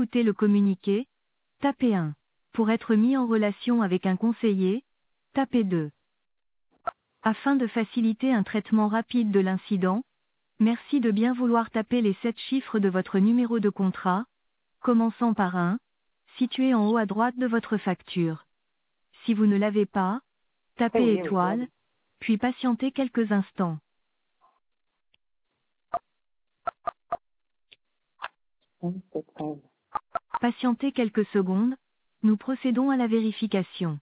écouter le communiqué, tapez 1. Pour être mis en relation avec un conseiller, tapez 2. Afin de faciliter un traitement rapide de l'incident, merci de bien vouloir taper les 7 chiffres de votre numéro de contrat, commençant par 1, situé en haut à droite de votre facture. Si vous ne l'avez pas, tapez étoile, puis patientez quelques instants. Patientez quelques secondes, nous procédons à la vérification.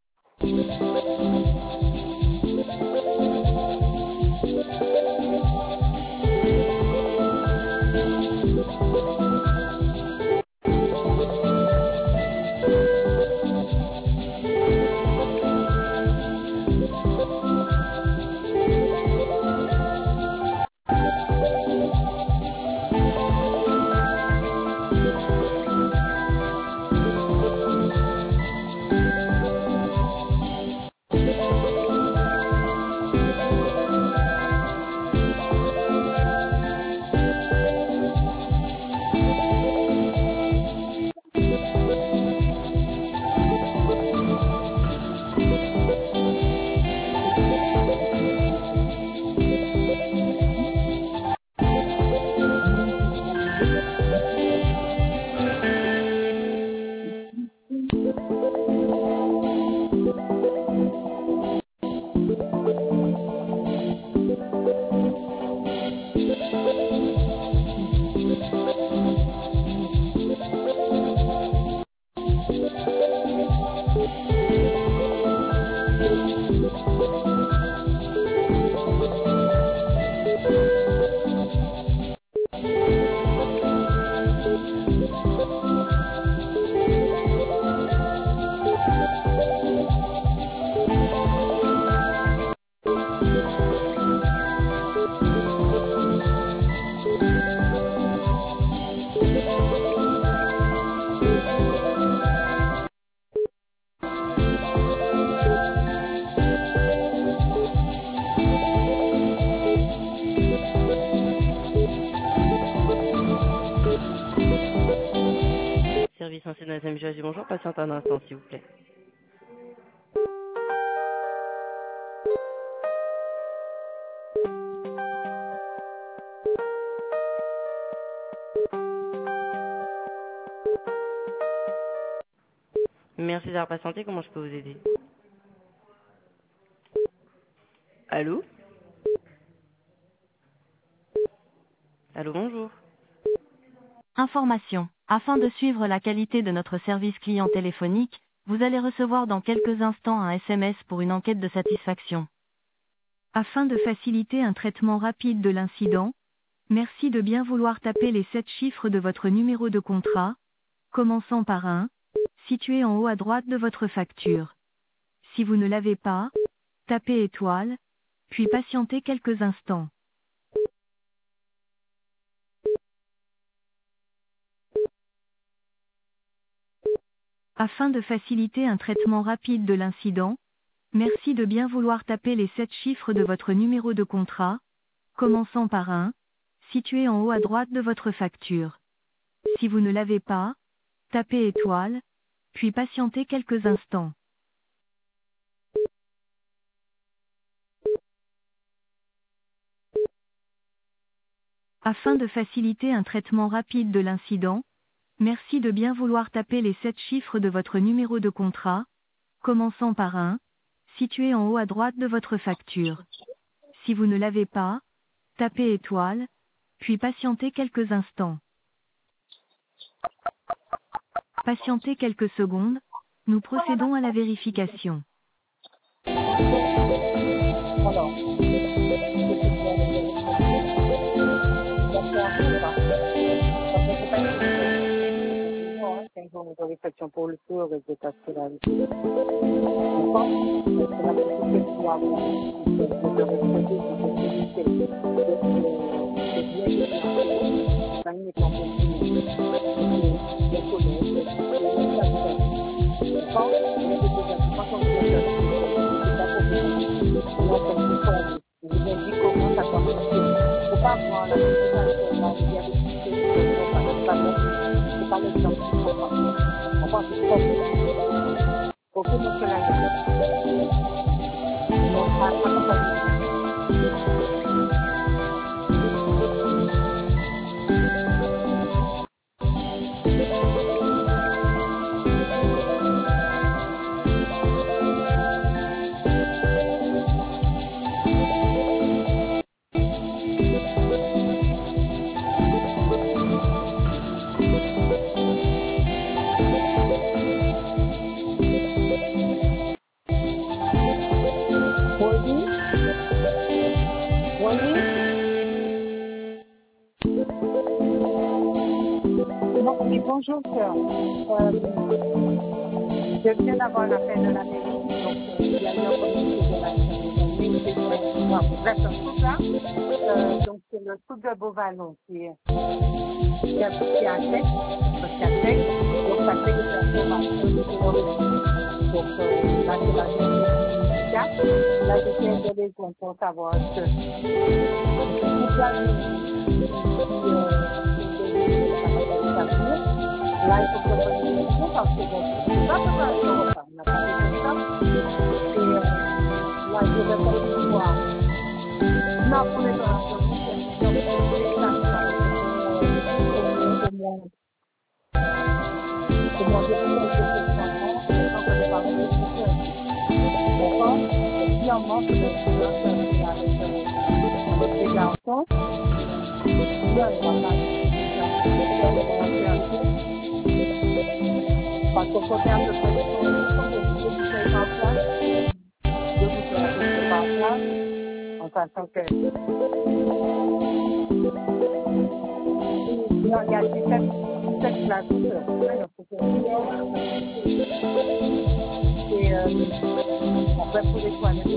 Service ancien SMJ, bonjour, patiente un instant s'il vous plaît. Merci d'avoir patienté, comment je peux vous aider? Allô? Allô, bonjour. Information. Afin de suivre la qualité de notre service client téléphonique, vous allez recevoir dans quelques instants un SMS pour une enquête de satisfaction. Afin de faciliter un traitement rapide de l'incident, merci de bien vouloir taper les 7 chiffres de votre numéro de contrat, commençant par 1, situé en haut à droite de votre facture. Si vous ne l'avez pas, tapez étoile, puis patientez quelques instants. Afin de faciliter un traitement rapide de l'incident, merci de bien vouloir taper les 7 chiffres de votre numéro de contrat, commençant par 1, situé en haut à droite de votre facture. Si vous ne l'avez pas, tapez étoile, puis patientez quelques instants. Afin de faciliter un traitement rapide de l'incident, merci de bien vouloir taper les 7 chiffres de votre numéro de contrat, commençant par 1, situé en haut à droite de votre facture. Si vous ne l'avez pas, tapez étoile, puis patientez quelques instants. Patientez quelques secondes, nous procédons à la vérification. Tem journée de réflexion pour le feu avec des tas de la d'accord? C'est la possibilité de pouvoir de respecter son activité. C'est bien que ça uniquement pour les collègues, les personnes. D'accord? Mais c'est déjà tout pas comme ça. C'est pas possible. Non, comme tout ça. Je vous ai dit comment ça doit fonctionner. Il ne faut pas avoir la réputation, la réalité, c'est pas l'exemple. Beaucoup de bonjour, sœur. Je viens d'avoir un appel de la mairie, donc il y a eu un communiqué de la mairie, bref, tout ça. Donc c'est le truc de Beauvallon qui est un texte, donc ça fait des informations sur donc là c'est la dernière médicale. Là je viens de les pour savoir que là, il faut que je me dise parce que bon, c'est pas comme un repas, on n'a pas fait ça. Et là, je vais pas le voir. Non, pour les gens, parce qu'au côté un peu près de son en sachant que il y a 17 places et on va pour les toilettes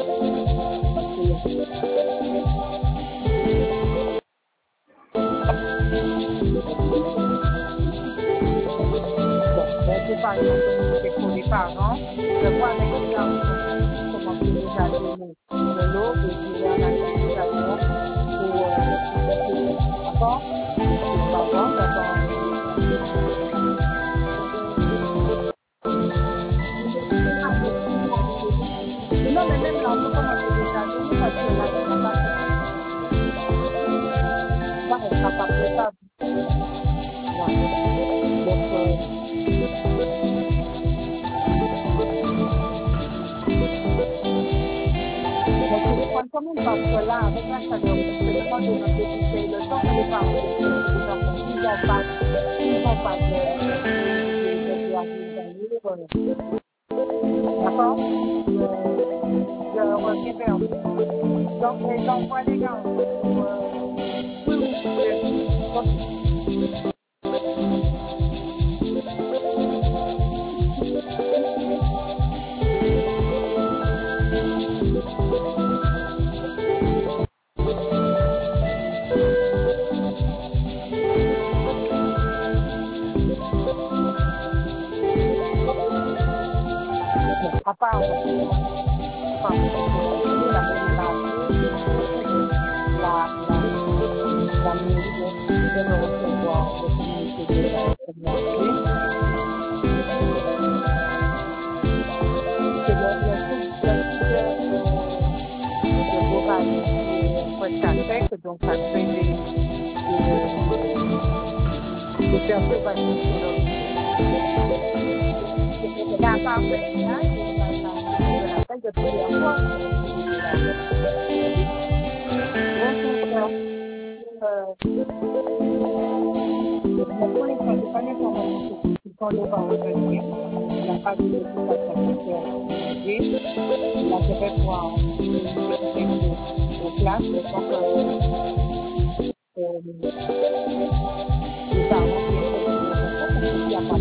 par exemple, c'est pour les parents, je vois avec les enfants comment c'est déjà donné de l'eau et puis il y en a qui d'abord pour non, mais même là, on peut commencer déjà donné parce que là, on ne sera pas préparé. Quand même, parce que là, avec la chaleur, c'est vraiment de notre député, le temps que les parents, ils n'ont pas de d'accord? Je reviens vers vous. Donc, j'envoie les gars. À part donc ça fait des perturbations sur le la part de l'appel de plusieurs fois. Pour les principales informations qui sont les va revenir, il n'y a pas de législation il a fait pour aux places, le temps que les parents viennent il n'y a pas de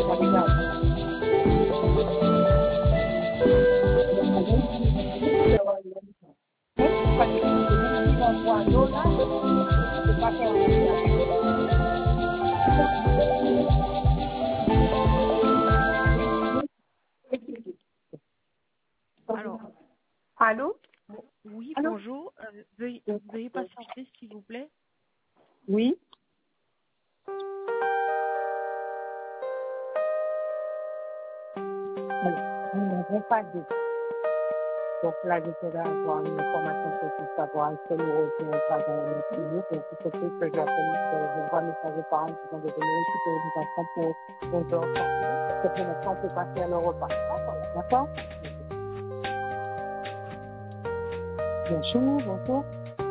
Alors, allô? oui, Allô? bonjour. Veuillez patienter, s'il vous plaît. Oui. n'avons pas d'eau. Donc là, j'essaie d'avoir une information pour savoir est-ce que nous revenons pas dans notre clinique. Donc, il se peut que je vois mes parents qui vont devenir récupérer des enfants pour nos enfants. Parce que pour l'instant, on peut pas faire le repas. D'accord? Bonjour, bonjour.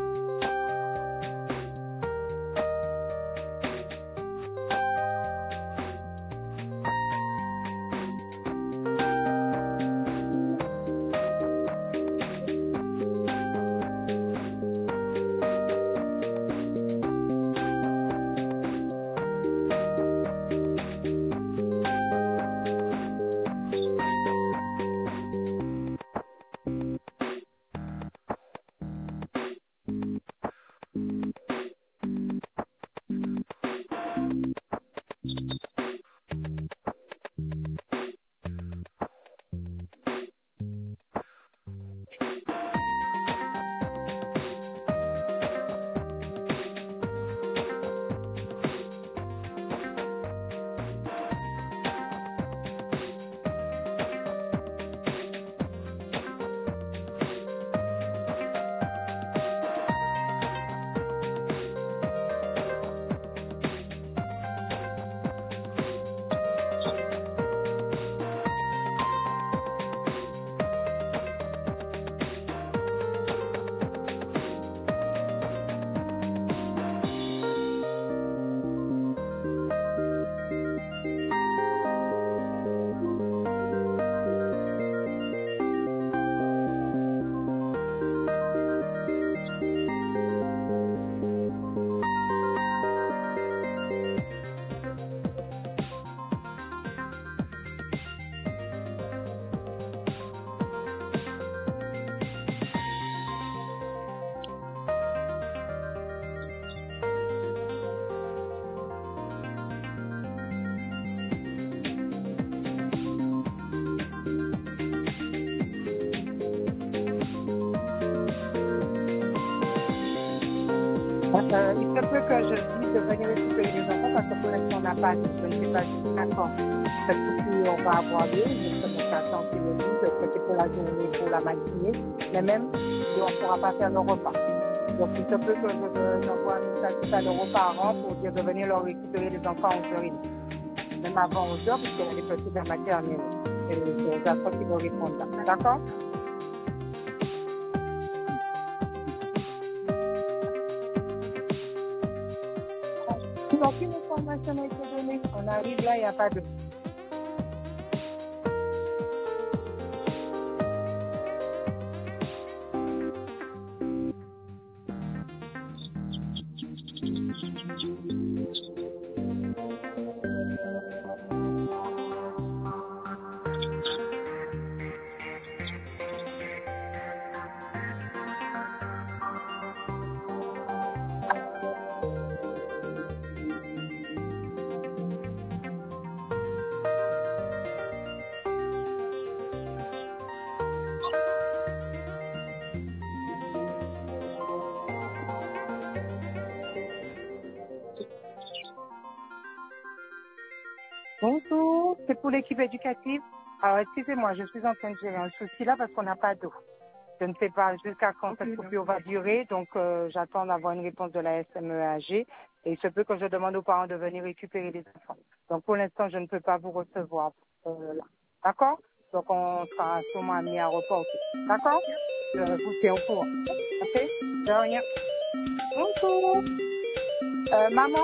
Il se peut que je dise de venir récupérer les enfants parce que pour l'instant, on n'a pas de, je ne sais pas jusqu'à quand. Parce que si on va avoir lieu, je ne sais pas quand ils me disent que c'est pour la journée, pour la matinée, mais même, on ne pourra pas faire nos repas. Donc, il se peut que j'envoie un message tout à l'heure aux parents pour dire de venir leur récupérer les enfants à 11h30. Même avant 11h, puisqu'elle est petite à maternelle. Et c'est aux enfants qui vont répondre là. D'accord? Sinon, aucune information n'a été donnée. On arrive là, il n'y a pas de... Bonjour, c'est pour l'équipe éducative. Alors, excusez-moi, je suis en train de gérer un souci là parce qu'on n'a pas d'eau. Je ne sais pas jusqu'à quand cette coupure va durer, donc j'attends d'avoir une réponse de la SMEAG et il se peut que je demande aux parents de venir récupérer les enfants. Donc pour l'instant, je ne peux pas vous recevoir là. D'accord? Donc on sera sûrement amené à reporter. D'accord? Je vous tiens au courant. Ok? De rien. Bonjour. Maman?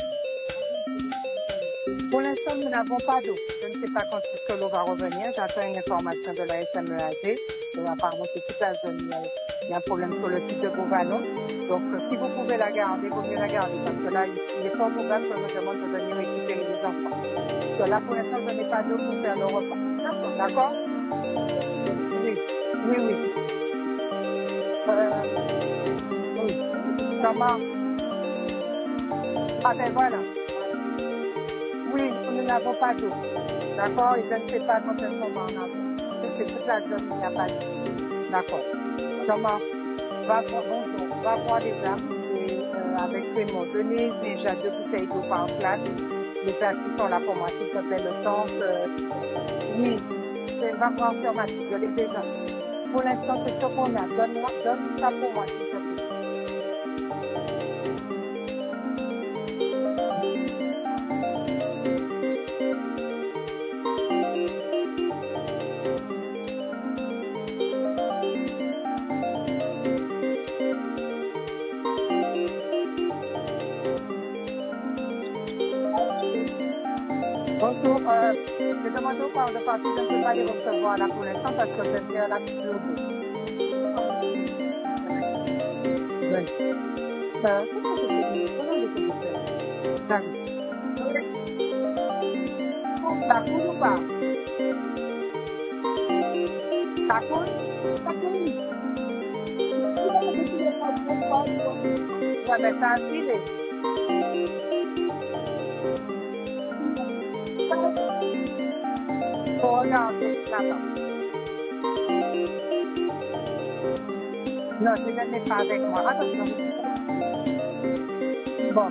Pour l'instant, nous n'avons pas d'eau. Je ne sais pas quand est-ce que l'eau va revenir. J'attends une information de la SMEAG. Apparemment, c'est toute la zone. Il y a un problème sur le site de Beauvallon. Donc, si vous pouvez la garder, vaut mieux la garder. Parce que là, il est fort probable que je me demande de venir récupérer les enfants. Parce que là, pour l'instant, je n'ai pas d'eau pour faire le repas. D'accord? Oui. Oui, oui. Oui. Comment? Ah ben voilà. Oui, nous n'avons pas d'eau. D'accord? Et je ne sais pas quand est-ce qu'on va en avoir. C'est toute la zone, il n'y a pas d'eau. D'accord. Comment? Va voir les âmes et avec Raymond. Donnez déjà 2 bouteilles d'eau par classe. Les places qui sont là pour moi, s'il te plaît, le temps. Oui. c'est vraiment informatique, je l'ai déjà. Pour l'instant, c'est ce qu'on a. Donne ça pour moi, s'il te plaît. Bonjour, je demande au corps de partie, je ne peux pas les recevoir là pour l'instant parce que je viens là sur le dos. Oui. Qu'est-ce que je peux dire? Comment je peux dire ça? Ça coule ou pas? Ça coule? Ça coule. Ouais, mais ça a filé. Faut regarder là-bas. Non, je ne l'ai pas avec moi. Attention. Bon.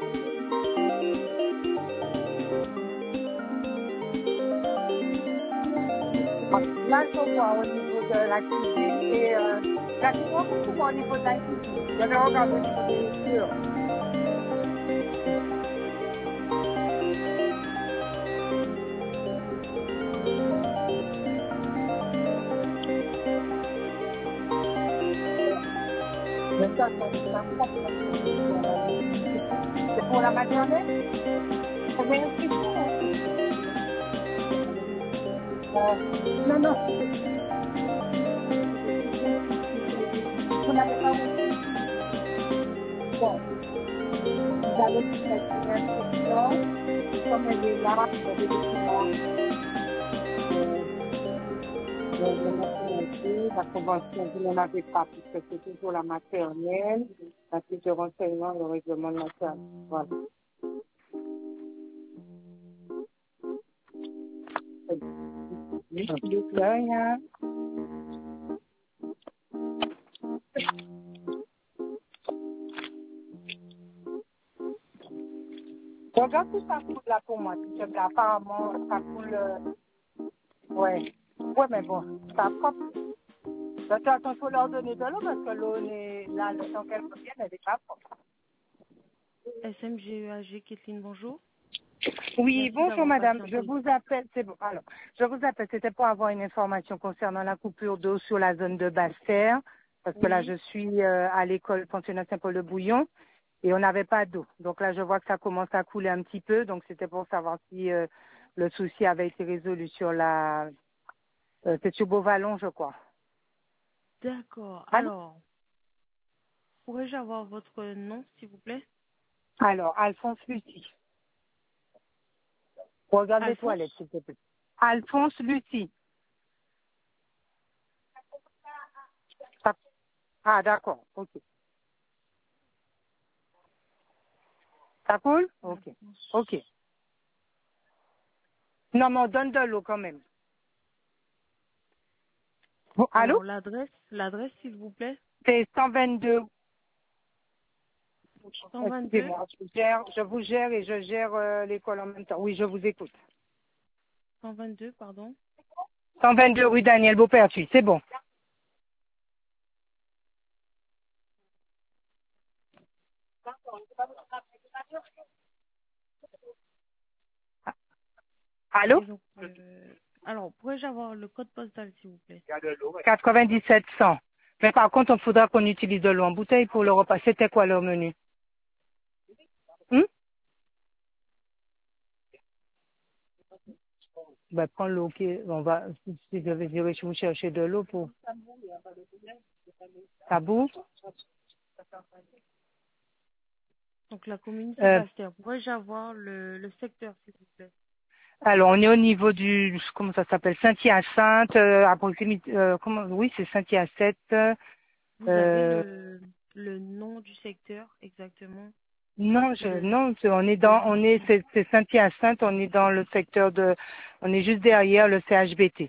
Là, je vois au niveau de la cuisine et la cuisine, beaucoup au niveau de la cuisine. Je vais regarder au niveau des murs. Mais ça, c'est pour la maternelle? C'est inscription. Non, non. Vous n'avez pas reçu. Bon. Vous allez faire une inscription. Comme elle est là, vous avez des documents. La convention, vous n'en avez pas, puisque c'est toujours la maternelle, la fiche de renseignement, le règlement de maternelle. Voilà. De rien. Regarde si ça coule là pour moi, s'il te plaît. Apparemment, ça coule. Ouais. Ouais, mais bon, ça propre. De toute façon, il faut leur donner de l'eau parce que l'eau est là, le temps qu'elle revienne, elle n'est pas propre. SMGEAG, Kathleen, bonjour. Oui, Merci bonjour d'avoir madame, je patienté. vous appelle, c'est bon. Alors, je vous appelle, c'était pour avoir une information concernant la coupure d'eau sur la zone de Basse-Terre, parce que là, Oui. je suis à l'école pensionnat Saint-Paul-de-Bouillon et on n'avait pas d'eau. Donc là, je vois que ça commence à couler un petit peu, donc c'était pour savoir si le souci avait été résolu sur la... c'est sur Beauvallon, je crois. D'accord. Allô? Alors, pourrais-je avoir votre nom, s'il vous plaît? Alors, Alphonse Lucie. Regarde les Alphonse? toilettes, s'il te plaît. Alphonse Lucie. Ah, d'accord, ok. Ça coule? Ok. Ok. Non, mais on donne de l'eau quand même. Bon, allô? Alors, l'adresse, s'il vous plaît? C'est 122. 122? Excusez-moi, je vous gère et je gère l'école en même temps. Oui, je vous écoute. 122, pardon. 122 rue Daniel Beaupertuis, c'est bon. Allô? Et donc, alors, pourrais-je avoir le code postal, s'il vous plaît? 97 100. Mais par contre, il faudra qu'on utilise de l'eau en bouteille pour le repas. C'était quoi leur menu? Ben, prends l'eau, ok. On va, si je vais dire, je vais vous chercher de l'eau pour tabou. Donc, la commune, c'est Basse-Terre. Pourrais-je avoir le secteur, s'il vous plaît? Alors, on est au niveau du, comment ça s'appelle, Saint-Hyacinthe, à proximité, comment, oui, c'est Saint-Hyacinthe. Vous avez le nom du secteur, exactement? Non, Le, non, le- c'est Saint-Hyacinthe, on est dans le secteur de, on est juste derrière le CHBT.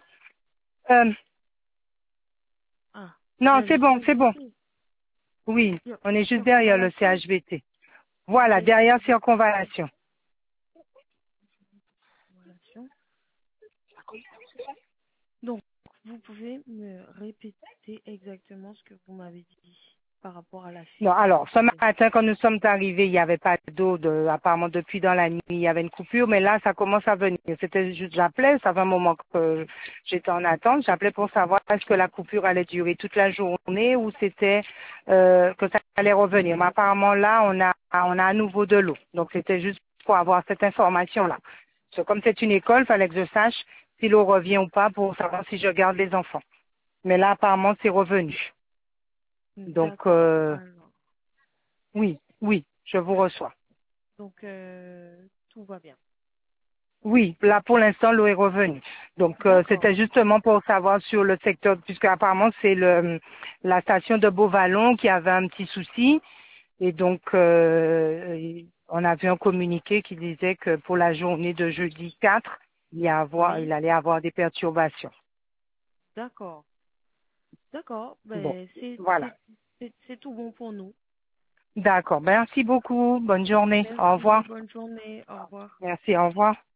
ah, Non, c'est le bon, c'est bon. CHBT. Oui, on est juste derrière le Circonvallation? CHBT. Voilà, C'est derrière Circonvallation. circonvallation. Donc, vous pouvez me répéter exactement ce que vous m'avez dit par rapport à la Non, fuite, s'il alors, ce vous plaît. matin, quand nous sommes arrivés, il n'y avait pas d'eau, apparemment depuis dans la nuit, il y avait une coupure, mais là, ça commence à venir. C'était juste, j'appelais, ça fait un moment que j'étais en attente, j'appelais pour savoir est-ce que la coupure allait durer toute la journée ou c'était que ça allait revenir. Mais apparemment, là, on a à nouveau de l'eau. Donc, c'était juste pour avoir cette information-là. Parce que comme c'est une école, il fallait que je sache si l'eau revient ou pas pour savoir si je garde les enfants. Mais là, apparemment, c'est revenu. Donc, D'accord. Alors, oui, oui, je vous reçois. donc, tout va bien. Oui, là pour l'instant l'eau est revenue. Donc D'accord. c'était justement pour savoir sur le secteur, puisque apparemment c'est la station de Beauvallon qui avait un petit souci. Et donc on a vu un communiqué qui disait que pour la journée de jeudi 4, il Oui. allait avoir des perturbations. D'accord. D'accord. Bon, Ben, voilà. c'est tout bon pour nous. D'accord. Merci beaucoup. Bonne journée. Au Merci. revoir. Bonne journée. Au revoir. Merci. Au revoir.